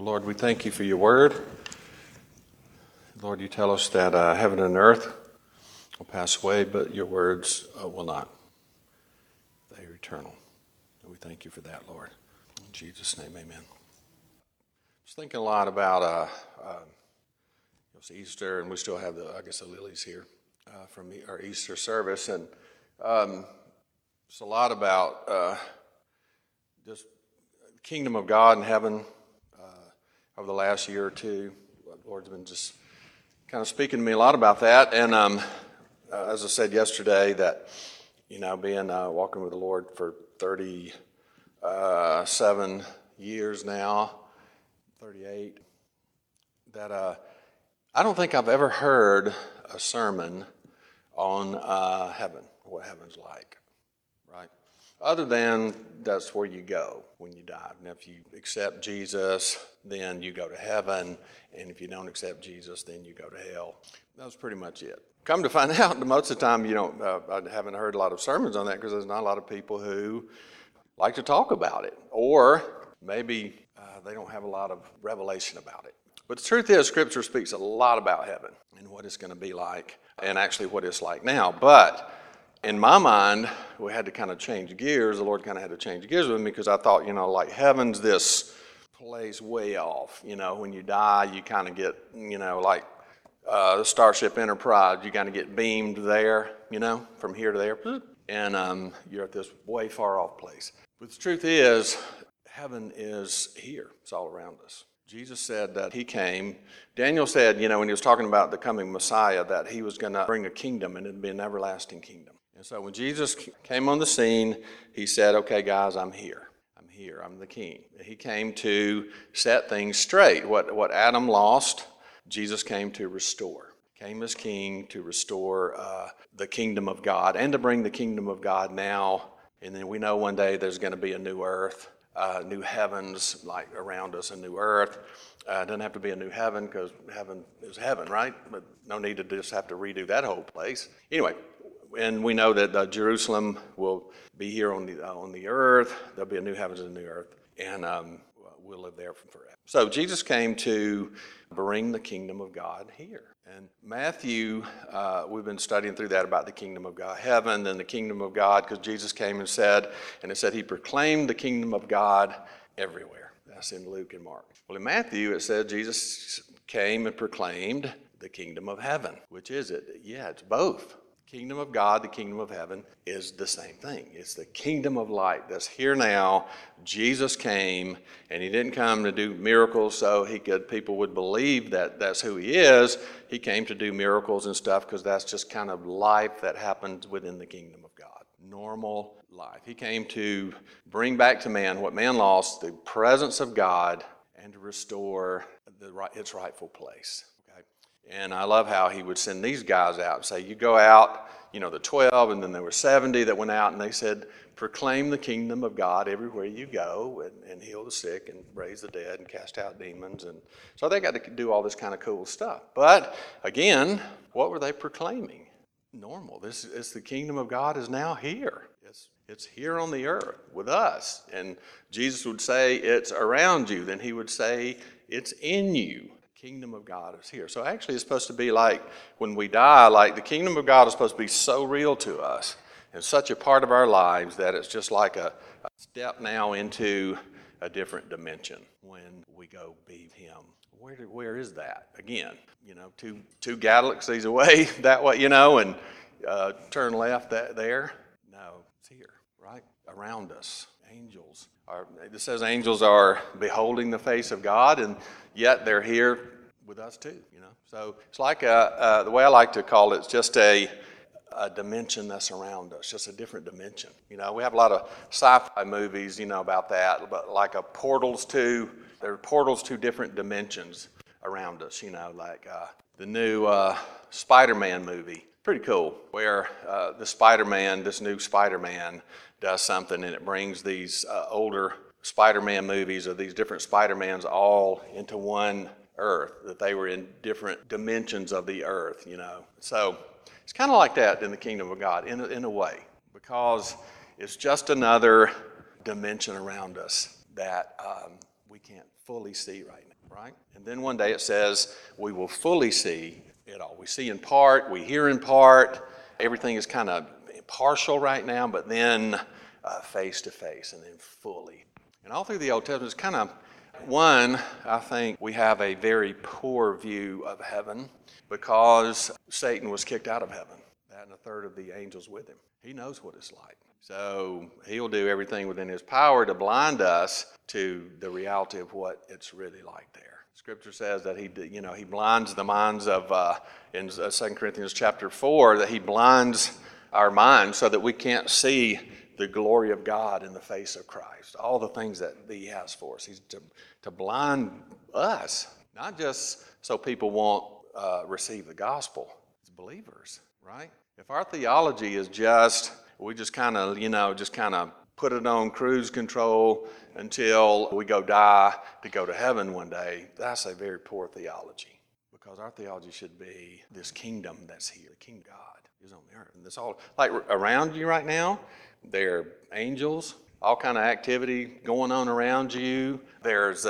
Well, Lord, we thank you for your word. Lord, you tell us that heaven and earth will pass away, but your words will not. They are eternal. And we thank you for that, Lord. In Jesus' name, amen. I was thinking a lot about it's Easter, and we still have the lilies here from our Easter service, and it's a lot about just the kingdom of God in heaven over the last year or two. The Lord's been just kind of speaking to me a lot about that, and as I said yesterday, that being walking with the Lord for 37 years now, 38, that I don't think I've ever heard a sermon on heaven, what heaven's like, right? Other than that's where you go when you die. And if you accept Jesus, then you go to heaven. And if you don't accept Jesus, then you go to hell. That was pretty much it. Come to find out, most of the time, I haven't heard a lot of sermons on that because there's not a lot of people who like to talk about it. Or maybe they don't have a lot of revelation about it. But the truth is, Scripture speaks a lot about heaven and what it's going to be like, and actually what it's like now. But in my mind, we had to kind of change gears. The Lord kind of had to change gears with me because I thought, like heaven's this place way off. When you die, you kind of get, like the Starship Enterprise, you kind of get beamed there, from here to there. And you're at this way far off place. But the truth is, heaven is here. It's all around us. Jesus said that he came. Daniel said, when he was talking about the coming Messiah, that he was going to bring a kingdom, and it'd be an everlasting kingdom. And so when Jesus came on the scene, he said, okay, guys, I'm here. I'm here. I'm the king. He came to set things straight. What Adam lost, Jesus came to restore. Came as king to restore the kingdom of God and to bring the kingdom of God now. And then we know one day there's going to be a new earth. New heavens like around us, a new earth. It doesn't have to be a new heaven because heaven is heaven, right? But no need to just have to redo that whole place. Anyway, and we know that Jerusalem will be here on the earth. There'll be a new heavens and a new earth, and we'll live there forever. So Jesus came to bring the kingdom of God here. And Matthew, we've been studying through that about the kingdom of God, heaven and the kingdom of God, because Jesus came and it said he proclaimed the kingdom of God everywhere. That's in Luke and Mark. Well, in Matthew, it said Jesus came and proclaimed the kingdom of heaven. Which is it? Yeah, it's both. Kingdom of God, the kingdom of heaven is the same thing. It's the kingdom of light that's here now. Jesus came, and he didn't come to do miracles so people would believe that that's who he is. He came to do miracles and stuff because that's just kind of life that happens within the kingdom of God. Normal life. He came to bring back to man what man lost, the presence of God, and to restore its rightful place. And I love how he would send these guys out and say, you go out, the 12, and then there were 70 that went out, and they said, proclaim the kingdom of God everywhere you go, and heal the sick, and raise the dead, and cast out demons. And so they got to do all this kind of cool stuff. But again, what were they proclaiming? Normal. This is the kingdom of God is now here. It's here on the earth with us. And Jesus would say, it's around you. Then he would say, it's in you. Kingdom of God is here. So actually it's supposed to be like when we die, like the kingdom of God is supposed to be so real to us and such a part of our lives that it's just like a step now into a different dimension when we go be him. Where is that? Again, two galaxies away that way, and turn left there. No, it's here, right? Around us. Angels are, it says angels are beholding the face of God, and yet they're here with us too, So it's like the way I like to call it, it's just a dimension that's around us, just a different dimension. We have a lot of sci-fi movies, about that, but like there are portals to different dimensions around us, like the new Spider-Man movie. Pretty cool, where this new Spider-Man does something, and it brings these older Spider-Man movies of these different Spider-Mans all into one earth, that they were in different dimensions of the earth, So it's kind of like that in the kingdom of God, in a way, because it's just another dimension around us that we can't fully see right now. right? And then one day it says we will fully see it all. We see in part, we hear in part. Everything is kind of partial right now, but then face to face and then fully. And all through the Old Testament, it's kind of one, I think we have a very poor view of heaven because Satan was kicked out of heaven. That and a third of the angels with him. He knows what it's like. So he'll do everything within his power to blind us to the reality of what it's really like there. Scripture says that he blinds the minds of, in 2 Corinthians chapter 4, that he blinds our minds so that we can't see the glory of God in the face of Christ. All the things that he has for us. He's to blind us, not just so people won't receive the gospel. It's believers, right? If our theology is just, we just kind of put it on cruise control until we go die to go to heaven one day, that's a very poor theology. Because our theology should be this kingdom that's here. The kingdom of God is on the earth. And this all, like around you right now, there are angels, all kind of activity going on around you. There's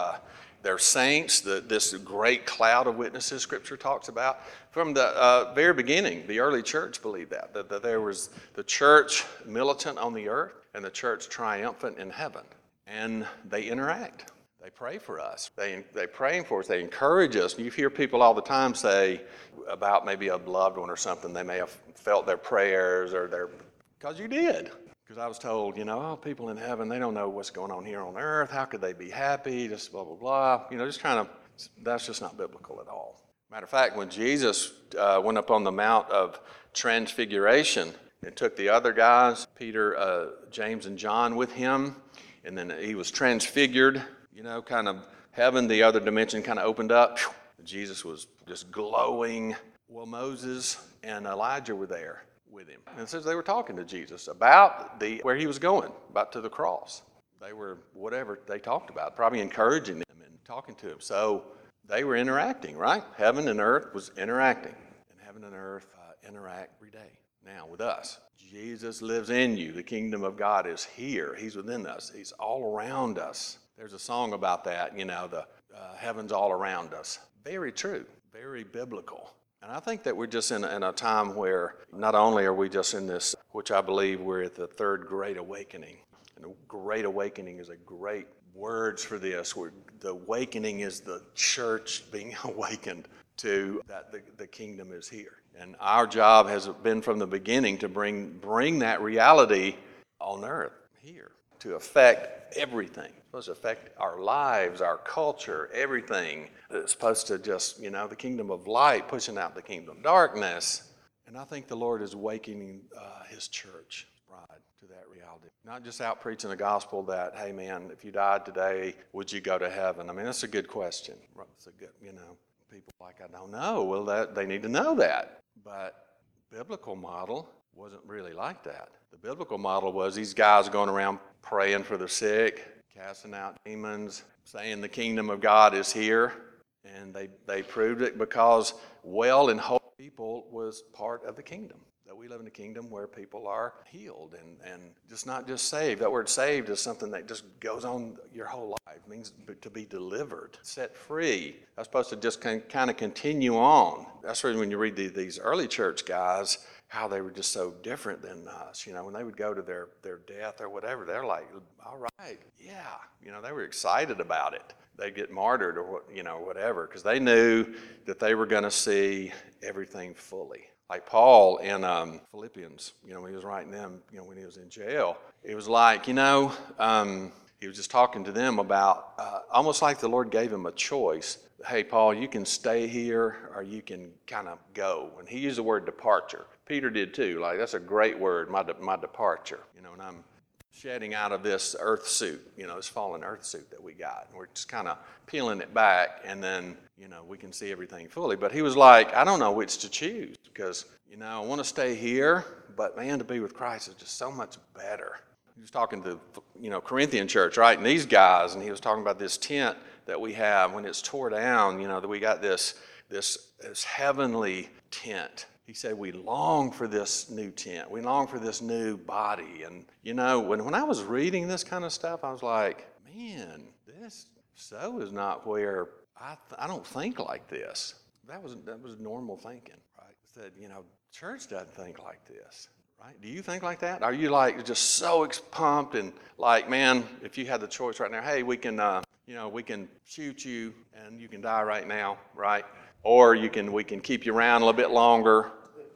saints, this great cloud of witnesses Scripture talks about. From the very beginning, the early church believed that there was the church militant on the earth and the church triumphant in heaven. And they interact. They pray for us. They're praying for us. They encourage us. You hear people all the time say about maybe a loved one or something, they may have felt their prayers because you did. Because I was told, people in heaven, they don't know what's going on here on earth. How could they be happy? Just blah, blah, blah. That's just not biblical at all. Matter of fact, when Jesus went up on the Mount of Transfiguration and took the other guys, Peter, James, and John with him, and then he was transfigured, kind of heaven, the other dimension kind of opened up. Jesus was just glowing. Well, Moses and Elijah were there with him. And it says they were talking to Jesus about where he was going, about to the cross. They were, whatever they talked about, probably encouraging them and talking to him. So they were interacting, right? Heaven and earth was interacting. And heaven and earth interact every day now with us. Jesus lives in you. The kingdom of God is here. He's within us. He's all around us. There's a song about that, the heaven's all around us. Very true, very biblical. And I think that we're just in a time where not only are we just in this, which I believe we're at the third great awakening. And the great awakening is a great words for this. The awakening is the church being awakened to that the kingdom is here. And our job has been from the beginning to bring that reality on earth here to affect everything. It's supposed to affect our lives, our culture, everything. It's supposed to just, the kingdom of light, pushing out the kingdom of darkness. And I think the Lord is awakening his church, bride, to that reality. Not just out preaching the gospel that, hey man, if you died today, would you go to heaven? I mean, that's a good question. It's a good, people like, I don't know. Well, they need to know that. But biblical model wasn't really like that. The biblical model was these guys going around praying for the sick, casting out demons, saying the kingdom of God is here. And they proved it because well and whole people was part of the kingdom. That we live in a kingdom where people are healed and just not just saved. That word saved is something that just goes on your whole life. It means to be delivered, set free. That's supposed to just kind of continue on. That's why when you read these early church guys, how they were just so different than us. When they would go to their death or whatever, they're like, all right, yeah. They were excited about it. They'd get martyred or whatever, because they knew that they were going to see everything fully. Like Paul in Philippians, when he was writing them, when he was in jail, it was like, he was just talking to them about, almost like the Lord gave him a choice. Hey, Paul, you can stay here or you can kind of go. And he used the word departure. Peter did too. Like, that's a great word, my departure. And I'm shedding out of this earth suit, this fallen earth suit that we got. And we're just kind of peeling it back, and then, we can see everything fully. But he was like, I don't know which to choose, because, I want to stay here, but man, to be with Christ is just so much better. He was talking to, Corinthian church, right? And these guys, and he was talking about this tent that we have when it's tore down, that we got this heavenly tent. He said, we long for this new tent. We long for this new body. And, when I was reading this kind of stuff, I was like, man, so is not where I don't think like this. That was normal thinking, right? Said, church doesn't think like this, right? Do you think like that? Are you like just so pumped and like, man, if you had the choice right now, hey, we can shoot you and you can die right now, right? Or we can keep you around a little bit longer.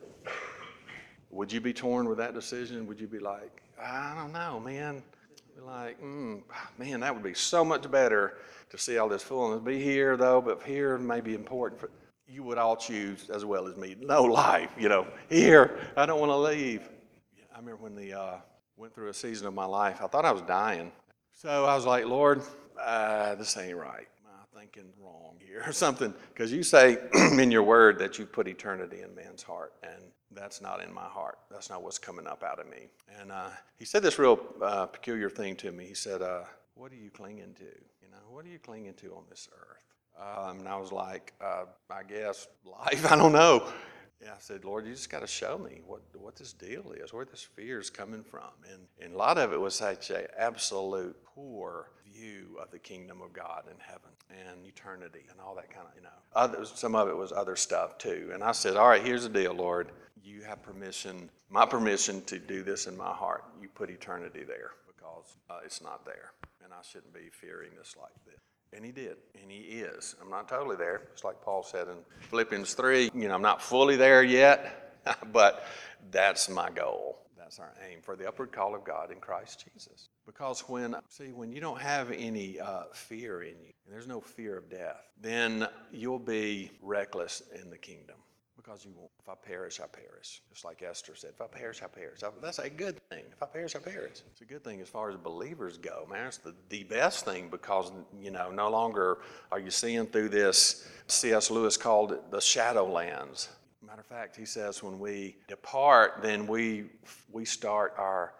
Would you be torn with that decision? Would you be like, I don't know, man? Be like, man, that would be so much better to see all this fullness. Be here though, but here may be important. You would all choose, as well as me, no life. Here, I don't want to leave. I remember when went through a season of my life, I thought I was dying. So I was like, Lord, this ain't right. I'm thinking wrong here or something. Because you say in your word that you put eternity in man's heart, and that's not in my heart. That's not what's coming up out of me. And he said this real peculiar thing to me. He said, what are you clinging to? What are you clinging to on this earth? And I was like, I guess life, I don't know. Yeah, I said, Lord, you just got to show me what this deal is, where this fear is coming from. And a lot of it was such an absolute poor view of the kingdom of God in heaven and eternity and all that kind of, some of it was other stuff too. And I said, all right, here's the deal, Lord. You have my permission to do this in my heart. You put eternity there because it's not there. And I shouldn't be fearing this like this. And he did, and he is. I'm not totally there. It's like Paul said in Philippians 3, I'm not fully there yet, but that's my goal. That's our aim for the upward call of God in Christ Jesus. Because when you don't have any fear in you, and there's no fear of death, then you'll be reckless in the kingdom. Because you won't. If I perish, I perish. Just like Esther said, if I perish, I perish. That's a good thing. If I perish, I perish. It's a good thing as far as believers go. Man, it's the best thing because, no longer are you seeing through this. C.S. Lewis called it the Shadowlands. Matter of fact, he says when we depart, then we fully start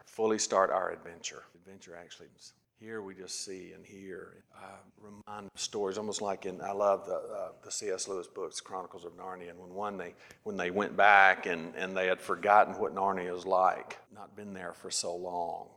our adventure. Adventure actually is. Here we just see and hear, remind stories, almost like I love the C.S. Lewis books, Chronicles of Narnia, and when they went back and they had forgotten what Narnia is like, not been there for so long.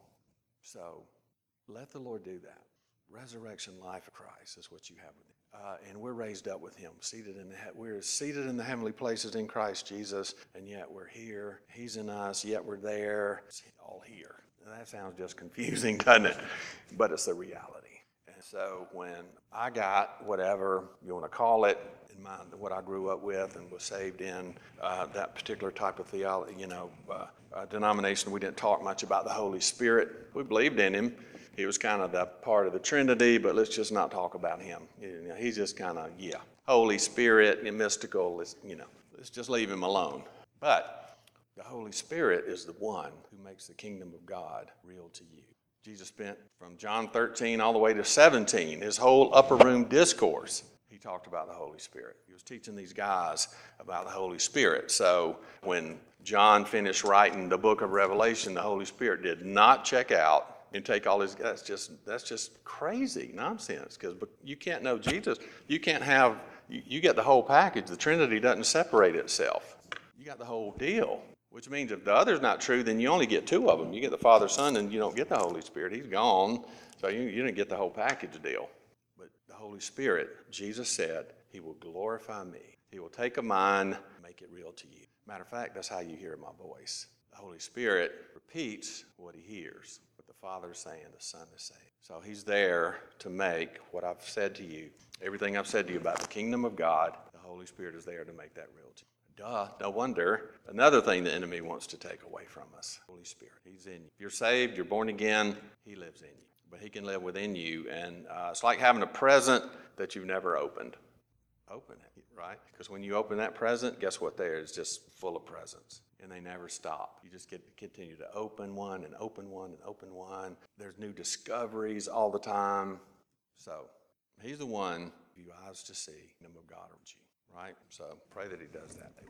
So let the Lord do that. Resurrection life of Christ is what you have with him. And we're raised up with him, we're seated in the heavenly places in Christ Jesus, and yet we're here. He's in us, yet we're there. It's all here. That sounds just confusing, doesn't it? But it's the reality. And so when I got whatever you want to call it, in mind what I grew up with and was saved in, that particular type of theology, denomination, we didn't talk much about the Holy Spirit. We believed in him. He was kind of the part of the Trinity, but let's just not talk about him. He's just kind of, Holy Spirit and mystical, let's just leave him alone. But the Holy Spirit is the one who makes the kingdom of God real to you. Jesus spent from John 13 all the way to 17, his whole upper room discourse. He talked about the Holy Spirit. He was teaching these guys about the Holy Spirit. So when John finished writing the book of Revelation, the Holy Spirit did not check out and take all his, that's just crazy nonsense, because you can't know Jesus. You can't have, you get the whole package. The Trinity doesn't separate itself. You got the whole deal. Which means if the other's not true, then you only get two of them. You get the Father, Son, and you don't get the Holy Spirit. He's gone, so you didn't get the whole package deal. But the Holy Spirit, Jesus said, he will glorify me. He will take a mind and make it real to you. Matter of fact, that's how you hear my voice. The Holy Spirit repeats what he hears, what the Father is saying, the Son is saying. So he's there to make what I've said to you, everything I've said to you about the kingdom of God, the Holy Spirit is there to make that real to you. No wonder. Another thing the enemy wants to take away from us, Holy Spirit. He's in you. If you're saved, you're born again, he lives in you. But he can live within you. And it's like having a present that you've never opened. Open it, right? Because when you open that present, guess what there is? Just full of presents. And they never stop. You just continue to open one and open one and open one. There's new discoveries all the time. So he's the one, you eyes to see, the kingdom of God around you. Right? So pray that he does that.